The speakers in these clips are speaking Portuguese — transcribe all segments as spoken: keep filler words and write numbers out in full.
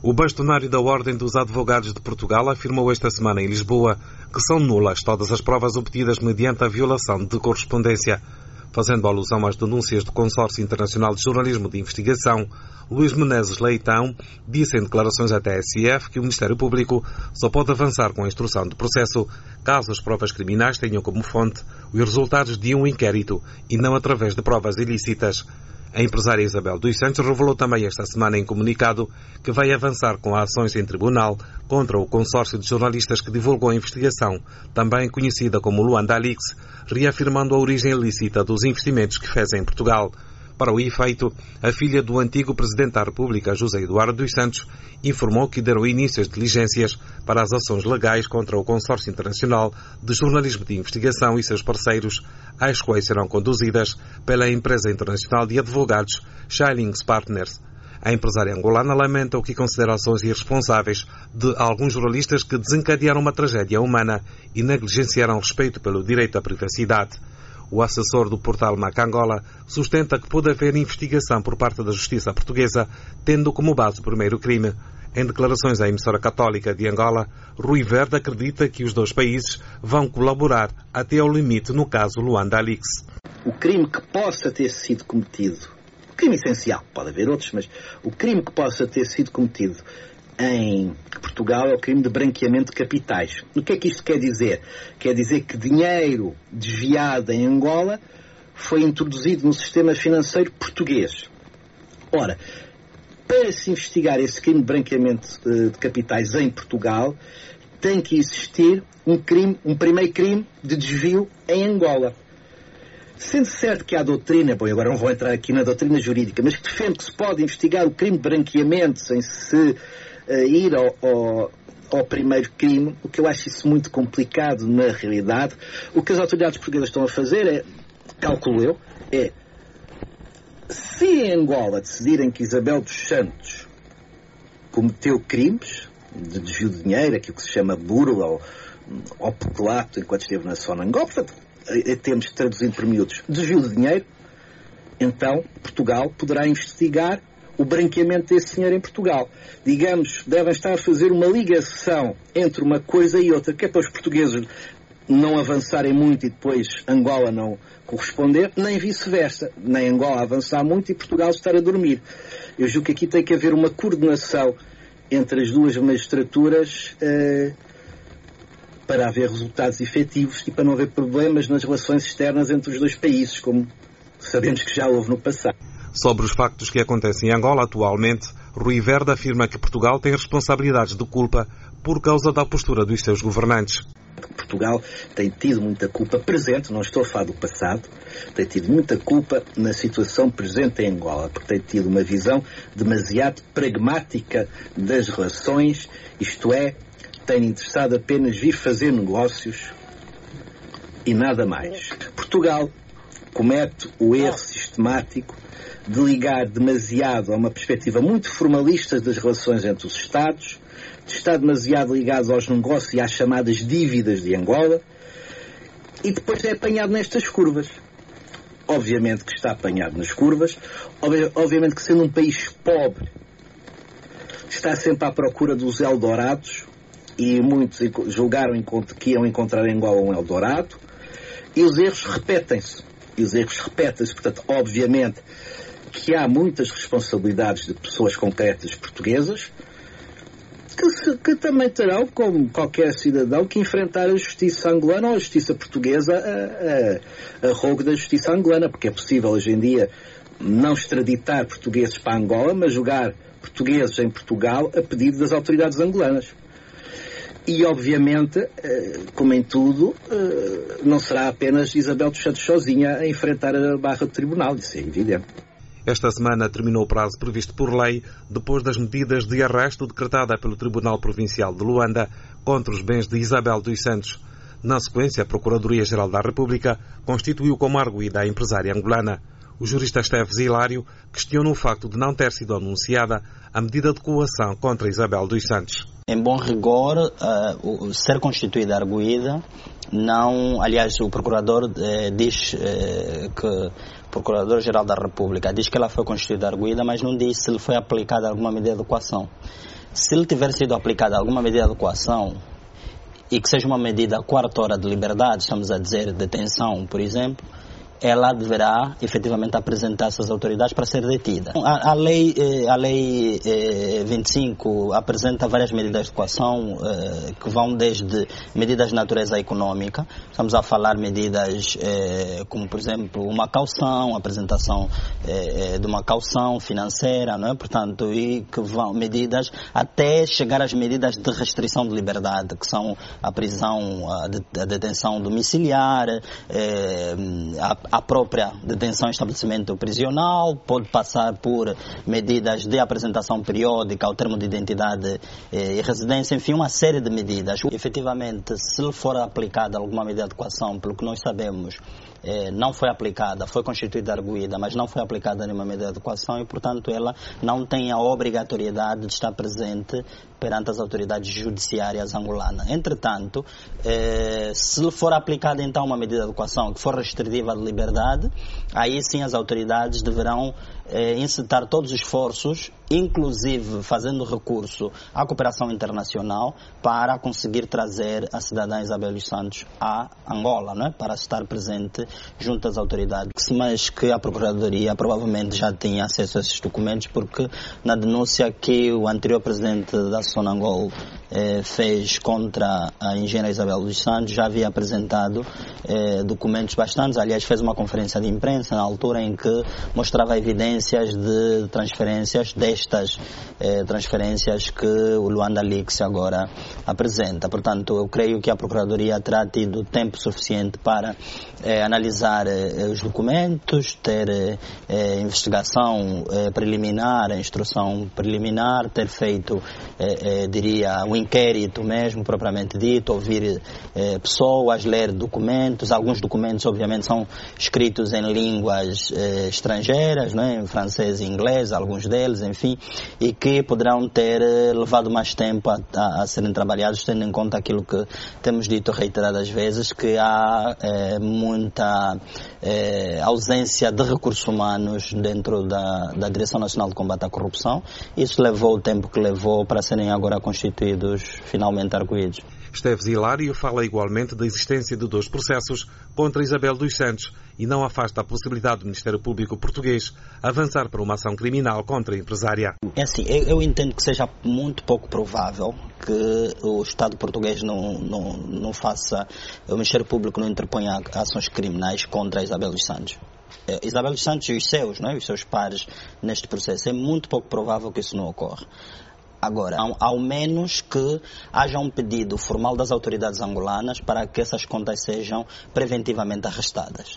O bastonário da Ordem dos Advogados de Portugal afirmou esta semana em Lisboa que são nulas todas as provas obtidas mediante a violação de correspondência. Fazendo alusão às denúncias do Consórcio Internacional de Jornalismo de Investigação, Luís Menezes Leitão disse em declarações à T S F que o Ministério Público só pode avançar com a instrução do processo caso as provas criminais tenham como fonte os resultados de um inquérito e não através de provas ilícitas. A empresária Isabel dos Santos revelou também esta semana em comunicado que vai avançar com ações em tribunal contra o consórcio de jornalistas que divulgou a investigação, também conhecida como Luanda Leaks, reafirmando a origem ilícita dos investimentos que fez em Portugal. Para o efeito, a filha do antigo Presidente da República, José Eduardo dos Santos, informou que deram início às diligências para as ações legais contra o Consórcio Internacional de Jornalismo de Investigação e seus parceiros, às quais serão conduzidas pela empresa internacional de advogados Schillings Partners. A empresária angolana lamenta o que considera ações irresponsáveis de alguns jornalistas que desencadearam uma tragédia humana e negligenciaram respeito pelo direito à privacidade. O assessor do portal Macangola sustenta que pode haver investigação por parte da Justiça Portuguesa, tendo como base o primeiro crime. Em declarações à emissora católica de Angola, Rui Verde acredita que os dois países vão colaborar até ao limite no caso Luanda Leaks. O crime que possa ter sido cometido, o crime essencial, pode haver outros, mas o crime que possa ter sido cometido em Portugal é o crime de branqueamento de capitais. O que é que isto quer dizer? Quer dizer que dinheiro desviado em Angola foi introduzido no sistema financeiro português. Ora, para se investigar esse crime de branqueamento de capitais em Portugal, tem que existir um crime, um primeiro crime de desvio em Angola. Sendo certo que há doutrina, bom, agora não vou entrar aqui na doutrina jurídica, mas que defende que se pode investigar o crime de branqueamento sem se uh, ir ao, ao, ao primeiro crime, o que eu acho isso muito complicado na realidade. O que as autoridades portuguesas estão a fazer é, calculo eu, é se em Angola decidirem que Isabel dos Santos cometeu crimes de desvio de dinheiro, aquilo que se chama burla ou, ou peculato enquanto esteve na zona Angola, portanto, temos traduzido por miúdos, desvio de dinheiro, então Portugal poderá investigar o branqueamento desse dinheiro em Portugal. Digamos, devem estar a fazer uma ligação entre uma coisa e outra, que é para os portugueses não avançarem muito e depois Angola não corresponder, nem vice-versa, nem Angola avançar muito e Portugal estar a dormir. Eu julgo que aqui tem que haver uma coordenação entre as duas magistraturas uh, para haver resultados efetivos e para não haver problemas nas relações externas entre os dois países, como sabemos que já houve no passado. Sobre os factos que acontecem em Angola atualmente, Rui Verde afirma que Portugal tem responsabilidades de culpa por causa da postura dos seus governantes. Portugal tem tido muita culpa presente, não estou a falar do passado, tem tido muita culpa na situação presente em Angola, porque tem tido uma visão demasiado pragmática das relações, isto é, tem interessado apenas vir fazer negócios e nada mais. Portugal comete o erro sistemático de ligar demasiado a uma perspectiva muito formalista das relações entre os Estados, de estar demasiado ligado aos negócios e às chamadas dívidas de Angola, e depois é apanhado nestas curvas. Obviamente que está apanhado nas curvas, obviamente que sendo um país pobre, está sempre à procura dos Eldorados, e muitos julgaram que iam encontrar em Angola um Eldorado, e os erros repetem-se. E os erros repetem-se, portanto, obviamente que há muitas responsabilidades de pessoas concretas portuguesas que, se, que também terão, como qualquer cidadão, que enfrentar a justiça angolana ou a justiça portuguesa a, a, a rogo da justiça angolana, porque é possível hoje em dia não extraditar portugueses para Angola, mas julgar portugueses em Portugal a pedido das autoridades angolanas. E, obviamente, como em tudo, não será apenas Isabel dos Santos sozinha a enfrentar a barra do tribunal, isso é evidente. Esta semana terminou o prazo previsto por lei depois das medidas de arresto decretada pelo Tribunal Provincial de Luanda contra os bens de Isabel dos Santos. Na sequência, a Procuradoria-Geral da República constituiu como arguida a empresária angolana. O jurista Esteves Hilário questiona o facto de não ter sido anunciada a medida de coação contra Isabel dos Santos. Em bom rigor, uh, o ser constituída arguida, não, aliás, o procurador eh, diz eh, que o Procurador-Geral da República diz que ela foi constituída arguida, mas não diz se lhe foi aplicada alguma medida de coação. se lhe tiver sido aplicada alguma medida de coação e que seja uma medida coartora de liberdade, estamos a dizer detenção, por exemplo, ela deverá efetivamente apresentar-se às autoridades para ser detida. A, a lei, a lei eh, vinte e cinco apresenta várias medidas de coação eh, que vão desde medidas de natureza econômica, estamos a falar medidas eh, como, por exemplo, uma caução, apresentação eh, de uma caução financeira, não é? Portanto, e que vão medidas até chegar às medidas de restrição de liberdade, que são a prisão, a, de, a detenção domiciliar, eh, a a própria detenção em estabelecimento prisional, pode passar por medidas de apresentação periódica ao termo de identidade e residência, enfim, uma série de medidas. Efetivamente, se for aplicada alguma medida de coação, pelo que nós sabemos, eh, não foi aplicada, foi constituída arguida, mas não foi aplicada nenhuma medida de coação e, portanto, ela não tem a obrigatoriedade de estar presente perante as autoridades judiciárias angolanas. Entretanto, eh, se for aplicada então uma medida de coação que for restritiva de liberdade, aí sim as autoridades deverão eh, incitar todos os esforços, inclusive fazendo recurso à cooperação internacional, para conseguir trazer a cidadã Isabel dos Santos a Angola, não é? Para estar presente junto às autoridades. Mas que a Procuradoria provavelmente já tinha acesso a esses documentos, porque na denúncia que o anterior presidente da Sonangol eh, fez contra a engenheira Isabel dos Santos, já havia apresentado eh, documentos bastantes. Aliás, fez uma conferência de imprensa na altura em que mostrava evidências de transferências, destas eh, transferências que o Luanda Leaks agora apresenta. Portanto, eu creio que a Procuradoria terá tido tempo suficiente para eh, analisar eh, os documentos, ter eh, investigação eh, preliminar, instrução preliminar, ter feito Eh, eh, diria, um inquérito mesmo, propriamente dito, ouvir eh, pessoas, ler documentos. Alguns documentos, obviamente, são escritos em línguas eh, estrangeiras, não é? Em francês e inglês, alguns deles, enfim, e que poderão ter eh, levado mais tempo a, a, a serem trabalhados, tendo em conta aquilo que temos dito reiteradas vezes, que há eh, muita eh, ausência de recursos humanos dentro da, da Direção Nacional de Combate à Corrupção. Isso levou o tempo que levou para serem agora constituídos, finalmente arguídos. Esteves Hilário fala igualmente da existência de dois processos contra Isabel dos Santos e não afasta a possibilidade do Ministério Público português avançar para uma ação criminal contra a empresária. É assim, eu, eu entendo que seja muito pouco provável que o Estado português não, não, não faça, o Ministério Público não interponha ações criminais contra a Isabel dos Santos. Isabel dos Santos e os seus, não é? Os seus pares neste processo. É muito pouco provável que isso não ocorra. Agora, ao, ao menos que haja um pedido formal das autoridades angolanas para que essas contas sejam preventivamente arrestadas.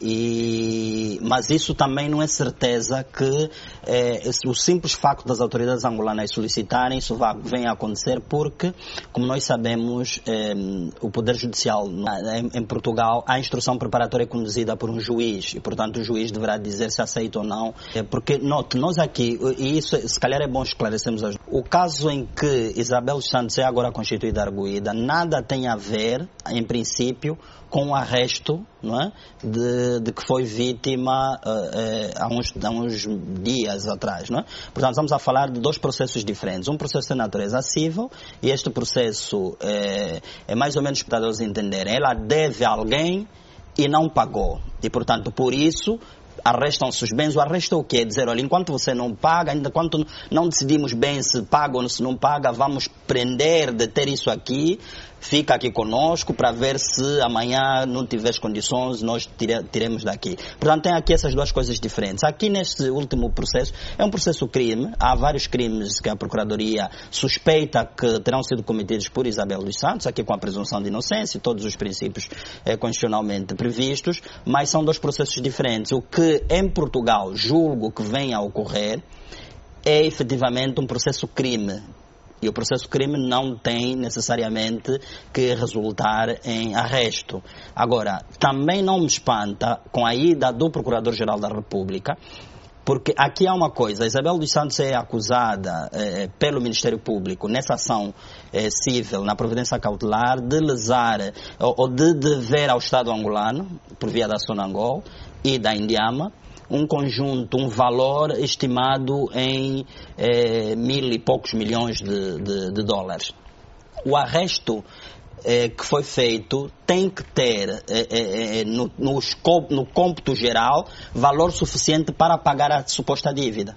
E, mas isso também não é certeza que eh, o simples facto das autoridades angolanas solicitarem isso vai, venha a acontecer, porque, como nós sabemos, eh, o Poder Judicial em, em Portugal, a instrução preparatória é conduzida por um juiz e, portanto, o juiz deverá dizer se aceita ou não. Eh, porque, note, nós aqui, e isso se calhar é bom esclarecermos hoje, o caso em que Isabel dos Santos é agora constituída arguída nada tem a ver, em princípio, com o arresto, não é? de, de que foi vítima uh, uh, há, uns, há uns dias atrás. Não é? Portanto, estamos a falar de dois processos diferentes. Um processo de natureza civil e este processo é, é mais ou menos para eles entenderem. Ela deve a alguém e não pagou. E, portanto, por isso arrestam-se os bens. O arresto é o quê? É dizer, olha, enquanto você não paga, ainda enquanto não decidimos bem se paga ou se não paga, vamos prender, deter isso aqui, fica aqui conosco para ver se amanhã não tiveres condições, nós tire, tiremos daqui. Portanto, tem aqui essas duas coisas diferentes. Aqui neste último processo, é um processo crime, há vários crimes que a Procuradoria suspeita que terão sido cometidos por Isabel dos Santos, aqui com a presunção de inocência e todos os princípios eh, constitucionalmente previstos, mas são dois processos diferentes. O que em Portugal julgo que venha a ocorrer é efetivamente um processo crime. E o processo crime não tem necessariamente que resultar em arresto. Agora, também não me espanta com a ida do Procurador-Geral da República, porque aqui há uma coisa, Isabel dos Santos é acusada eh, pelo Ministério Público nessa ação eh, civil, na providência cautelar, de lesar eh, ou de dever ao Estado angolano, por via da Sonangol e da Indiama, um conjunto, um valor estimado em eh, mil e poucos milhões de, de, de dólares. O arresto eh, que foi feito tem que ter eh, eh, no, no, escopo, no cômputo geral valor suficiente para pagar a suposta dívida.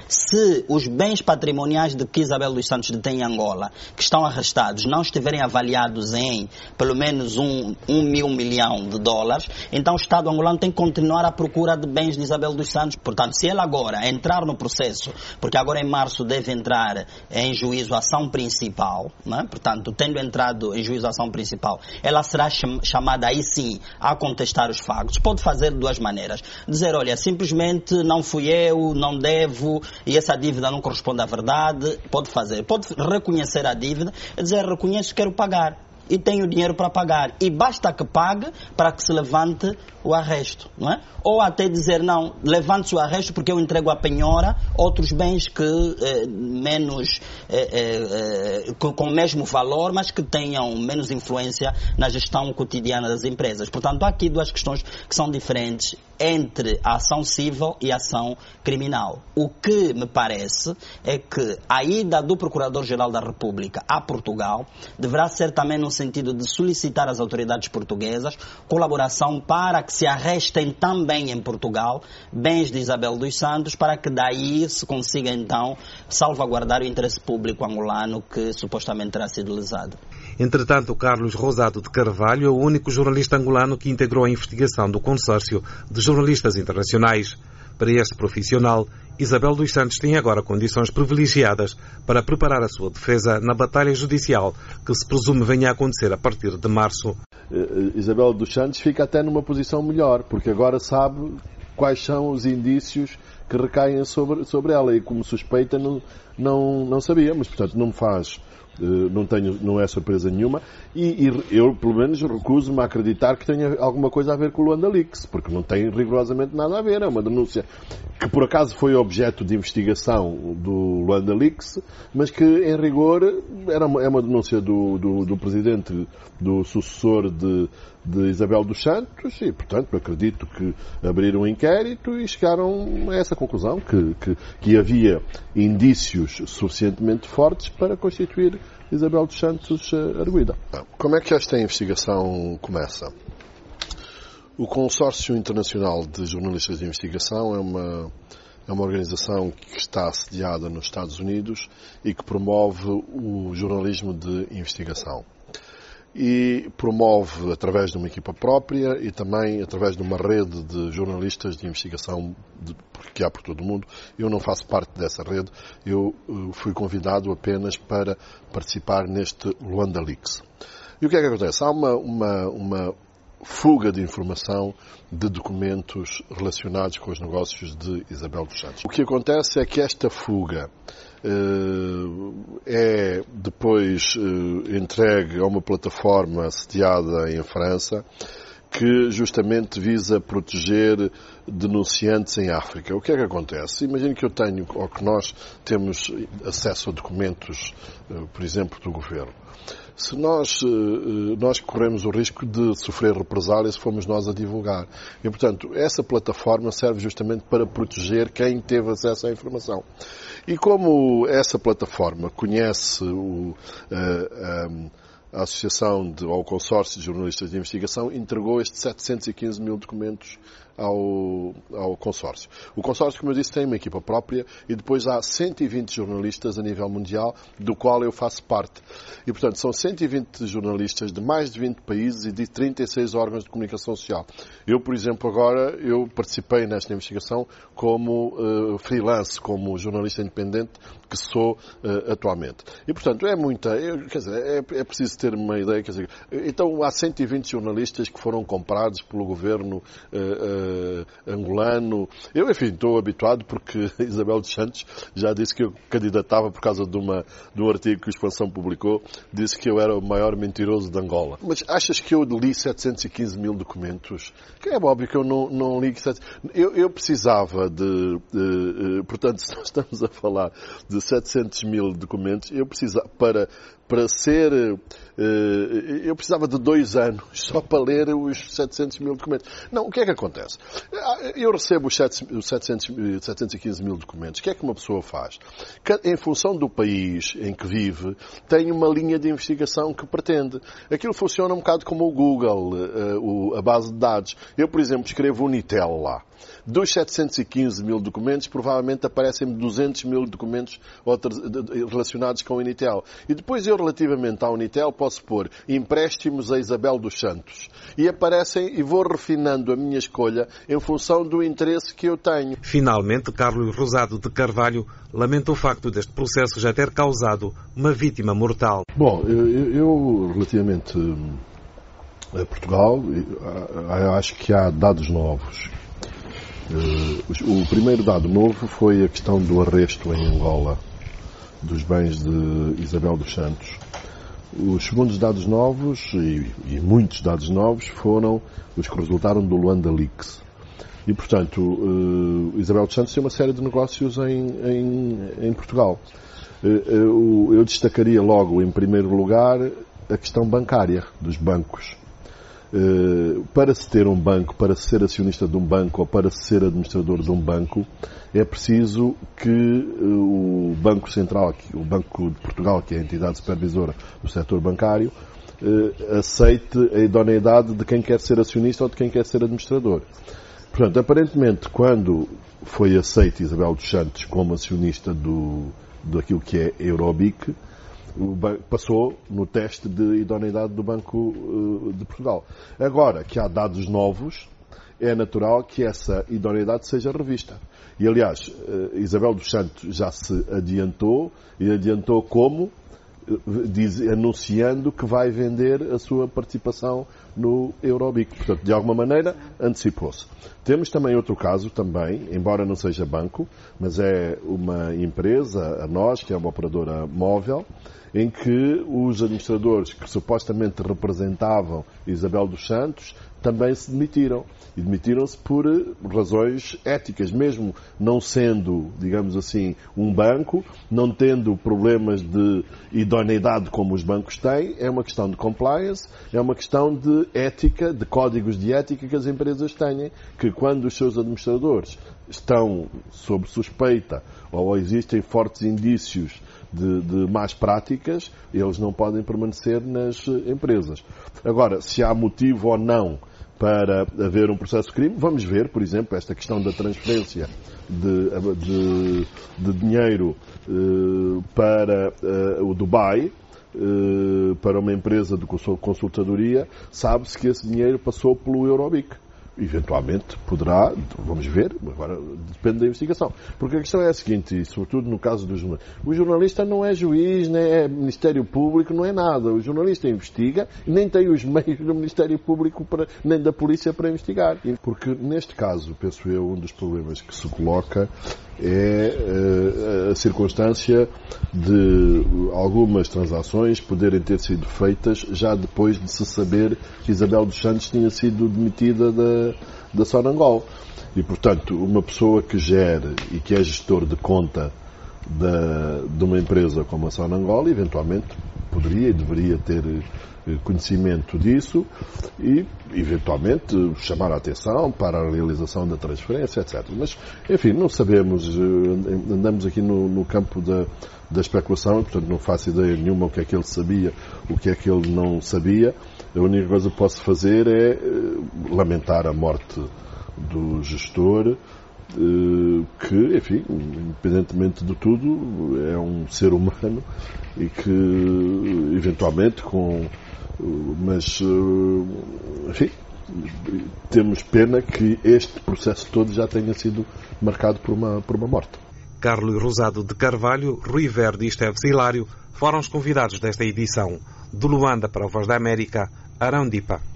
Se os bens patrimoniais de que Isabel dos Santos detém em Angola, que estão arrestados, não estiverem avaliados em pelo menos um, um mil milhão de dólares, então o Estado angolano tem que continuar à procura de bens de Isabel dos Santos. Portanto, se ele agora entrar no processo, porque agora em março deve entrar em juízo a ação principal, não é? Portanto, tendo entrado em juízo a ação principal, ela será chamada aí sim a contestar os factos. Pode fazer de duas maneiras. Dizer, olha, simplesmente não fui eu, não devo, e essa dívida não corresponde à verdade. Pode fazer, pode reconhecer a dívida e dizer, reconheço, quero pagar e tenho dinheiro para pagar, e basta que pague para que se levante o arresto, não é? Ou até dizer, não, levante-se o arresto porque eu entrego à penhora outros bens que eh, menos eh, eh, com, com o mesmo valor, mas que tenham menos influência na gestão cotidiana das empresas. Portanto, há aqui duas questões que são diferentes entre a ação civil e a ação criminal. O que me parece é que a ida do Procurador-Geral da República a Portugal deverá ser também no sentido de solicitar às autoridades portuguesas colaboração para que se arrestem também em Portugal bens de Isabel dos Santos, para que daí se consiga então salvaguardar o interesse público angolano que supostamente terá sido lesado. Entretanto, Carlos Rosado de Carvalho é o único jornalista angolano que integrou a investigação do consórcio de jornalistas internacionais. Para este profissional, Isabel dos Santos tem agora condições privilegiadas para preparar a sua defesa na batalha judicial que se presume venha a acontecer a partir de março. Isabel dos Santos fica até numa posição melhor, porque agora sabe quais são os indícios que recaem sobre, sobre ela, e como suspeita não, não, não sabia, mas portanto não me faz... Não, tenho, não é surpresa nenhuma, e, e eu pelo menos recuso-me a acreditar que tenha alguma coisa a ver com o Luanda Leaks, porque não tem rigorosamente nada a ver. É uma denúncia que por acaso foi objeto de investigação do Luanda Leaks, mas que em rigor era uma, é uma denúncia do, do, do presidente, do sucessor de, de Isabel dos Santos, e portanto acredito que abriram um inquérito e chegaram a essa conclusão, que, que, que havia indícios suficientemente fortes para constituir Isabel dos Santos arguida. Como é que esta investigação começa? O Consórcio Internacional de Jornalistas de Investigação é uma, é uma organização que está sediada nos Estados Unidos e que promove o jornalismo de investigação. E promove através de uma equipa própria e também através de uma rede de jornalistas de investigação de, que há por todo o mundo. Eu não faço parte dessa rede, eu uh, fui convidado apenas para participar neste Luanda Leaks. E o que é que acontece? Há uma, uma, uma fuga de informação de documentos relacionados com os negócios de Isabel dos Santos. O que acontece é que esta fuga é depois entregue a uma plataforma sediada em França que justamente visa proteger denunciantes em África. O que é que acontece? Imagine que eu tenho, ou que nós temos acesso a documentos, por exemplo, do governo. Se nós, nós corremos o risco de sofrer represálias se formos nós a divulgar. E, portanto, essa plataforma serve justamente para proteger quem teve acesso à informação. E como essa plataforma conhece o, a, a Associação de, ou o Consórcio de Jornalistas de Investigação, entregou estes setecentos e quinze mil documentos ao, ao consórcio. O consórcio, como eu disse, tem uma equipa própria e depois há cento e vinte jornalistas a nível mundial, do qual eu faço parte. E, portanto, são cento e vinte jornalistas de mais de vinte países e de trinta e seis órgãos de comunicação social. Eu, por exemplo, agora, eu participei nesta investigação como uh, freelance, como jornalista independente que sou uh, atualmente. E, portanto, é muita... Eu, quer dizer, é, é preciso ter uma ideia. Quer dizer, então, há cento e vinte jornalistas que foram comprados pelo governo uh, uh, angolano. Eu, enfim, estou habituado porque Isabel dos Santos já disse que eu candidatava por causa de, uma, de um artigo que o Expansão publicou, disse que eu era o maior mentiroso de Angola. Mas achas que eu li setecentos e quinze mil documentos? Que é óbvio que eu não, não li... Eu, eu precisava de, de... Portanto, se nós estamos a falar de setecentos mil documentos, eu precisava, para, para ser... Eu precisava de dois anos só para ler os setecentos mil documentos. Não, o que é que acontece? acontece? Eu recebo os setecentos e quinze mil documentos. O que é que uma pessoa faz? Em função do país em que vive, tem uma linha de investigação que pretende. Aquilo funciona um bocado como o Google, a base de dados. Eu, por exemplo, escrevo Unitel lá. Dos setecentos e quinze mil documentos, provavelmente aparecem duzentos mil documentos relacionados com a Unitel. E depois eu, relativamente à Unitel, posso pôr empréstimos a Isabel dos Santos. E aparecem, e vou refinando a minha escolha em função do interesse que eu tenho. Finalmente, Carlos Rosado de Carvalho lamenta o facto deste processo já ter causado uma vítima mortal. Bom, eu, eu relativamente a Portugal, acho que há dados novos. O primeiro dado novo foi a questão do arresto em Angola dos bens de Isabel dos Santos. Os segundos dados novos, e, e muitos dados novos, foram os que resultaram do Luanda Leaks. E, portanto, uh, Isabel dos Santos tem uma série de negócios em, em, em Portugal. Uh, eu, eu destacaria logo, em primeiro lugar, a questão bancária, dos bancos. Uh, para se ter um banco, para se ser acionista de um banco ou para se ser administrador de um banco, é preciso que uh, o Banco Central, o Banco de Portugal, que é a entidade supervisora do setor bancário, uh, aceite a idoneidade de quem quer ser acionista ou de quem quer ser administrador. Portanto, aparentemente, quando foi aceite Isabel dos Santos como acionista do, daquilo que é Eurobic, o banco passou no teste de idoneidade do Banco uh, de Portugal. Agora que há dados novos, é natural que essa idoneidade seja revista. E, aliás, uh, Isabel dos Santos já se adiantou, e adiantou como? Uh, diz, anunciando que vai vender a sua participação no Eurobic. Portanto, de alguma maneira, antecipou-se. Temos também outro caso, também, embora não seja banco, mas é uma empresa, a nós, que é uma operadora móvel, em que os administradores que supostamente representavam Isabel dos Santos também se demitiram. E demitiram-se por razões éticas, mesmo não sendo, digamos assim, um banco, não tendo problemas de idoneidade como os bancos têm, é uma questão de compliance, é uma questão de ética, de códigos de ética que as empresas têm, que quando os seus administradores estão sob suspeita ou existem fortes indícios de, de más práticas, eles não podem permanecer nas empresas. Agora, se há motivo ou não para haver um processo de crime, vamos ver, por exemplo, esta questão da transferência de, de, de dinheiro eh, para eh, o Dubai, eh, para uma empresa de consultadoria, sabe-se que esse dinheiro passou pelo Eurobic. Eventualmente poderá, vamos ver, agora depende da investigação. Porque a questão é a seguinte, e sobretudo no caso do jornalista, o jornalista não é juiz, nem é Ministério Público, não é nada. O jornalista investiga e nem tem os meios do Ministério Público para, nem da Polícia para investigar. Porque neste caso, penso eu, um dos problemas que se coloca é uh, a circunstância de algumas transações poderem ter sido feitas já depois de se saber que Isabel dos Santos tinha sido demitida da, da Sonangol. E, portanto, uma pessoa que gere e que é gestor de conta da, de uma empresa como a Sonangol, eventualmente poderia e deveria ter conhecimento disso e, eventualmente, chamar a atenção para a realização da transferência, etcétera. Mas, enfim, não sabemos, andamos aqui no, no campo da, da especulação, portanto não faço ideia nenhuma o que é que ele sabia, o que é que ele não sabia. A única coisa que posso fazer é lamentar a morte do gestor, que, enfim, independentemente de tudo, é um ser humano e que, eventualmente, com... Mas, enfim, temos pena que este processo todo já tenha sido marcado por uma, por uma morte. Carlos Rosado de Carvalho, Rui Verde e Esteves Hilário foram os convidados desta edição. De Luanda para a Voz da América, Arão Dipa.